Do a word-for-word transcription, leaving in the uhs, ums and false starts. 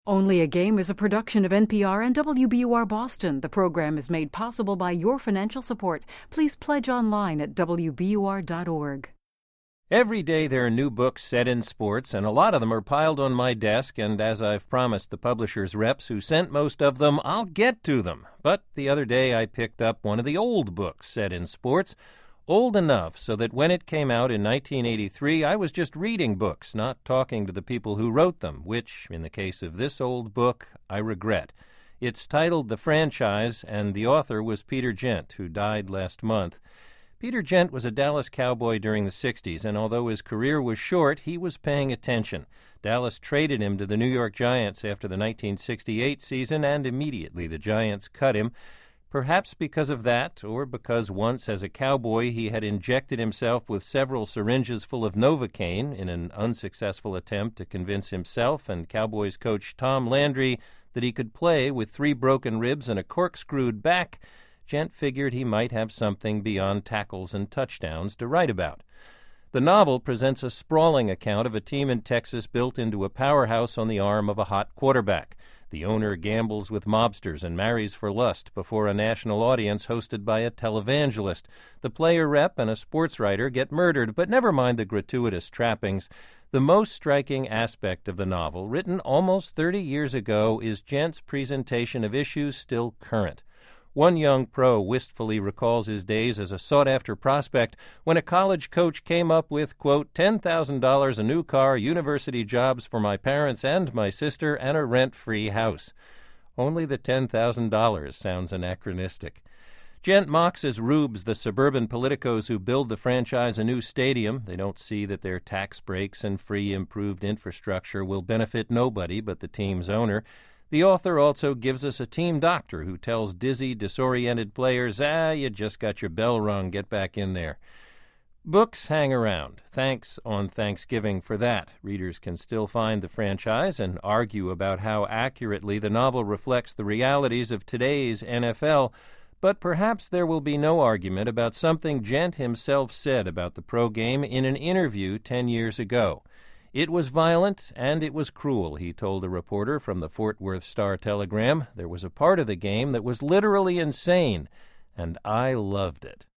Only a Game is a production of N P R and W B U R Boston. The program is made possible by your financial support. Please pledge online at W B U R dot org. Every day there are new books set in sports, and a lot of them are piled on my desk, and as I've promised the publisher's reps who sent most of them, I'll get to them. But the other day I picked up one of the old books set in sports, old enough so that when it came out in nineteen eighty-three, I was just reading books, not talking to the people who wrote them, which, in the case of this old book, I regret. It's titled The Franchise, and the author was Peter Gent, who died last month. Peter Gent was a Dallas Cowboy during the sixties, and although his career was short, he was paying attention. Dallas traded him to the New York Giants after the nineteen sixty-eight season, and immediately the Giants cut him. Perhaps because of that, or because once as a Cowboy he had injected himself with several syringes full of Novocaine in an unsuccessful attempt to convince himself and Cowboys coach Tom Landry that he could play with three broken ribs and a corkscrewed back, Gent figured he might have something beyond tackles and touchdowns to write about. The novel presents a sprawling account of a team in Texas built into a powerhouse on the arm of a hot quarterback. The owner gambles with mobsters and marries for lust before a national audience hosted by a televangelist. The player rep and a sports writer get murdered, but never mind the gratuitous trappings. The most striking aspect of the novel, written almost thirty years ago, is Gent's presentation of issues still current. One young pro wistfully recalls his days as a sought-after prospect when a college coach came up with, quote, ten thousand dollars, a new car, university jobs for my parents and my sister, and a rent-free house. Only the ten thousand dollars sounds anachronistic. Gent mocks as rubes the suburban politicos who build the franchise a new stadium. They don't see that their tax breaks and free improved infrastructure will benefit nobody but the team's owner. The author also gives us a team doctor who tells dizzy, disoriented players, ah, you just got your bell rung, get back in there. Books hang around. Thanks on Thanksgiving for that. Readers can still find The Franchise and argue about how accurately the novel reflects the realities of today's N F L, but perhaps there will be no argument about something Gent himself said about the pro game in an interview ten years ago. It was violent and it was cruel, he told a reporter from the Fort Worth Star-Telegram. There was a part of the game that was literally insane, and I loved it.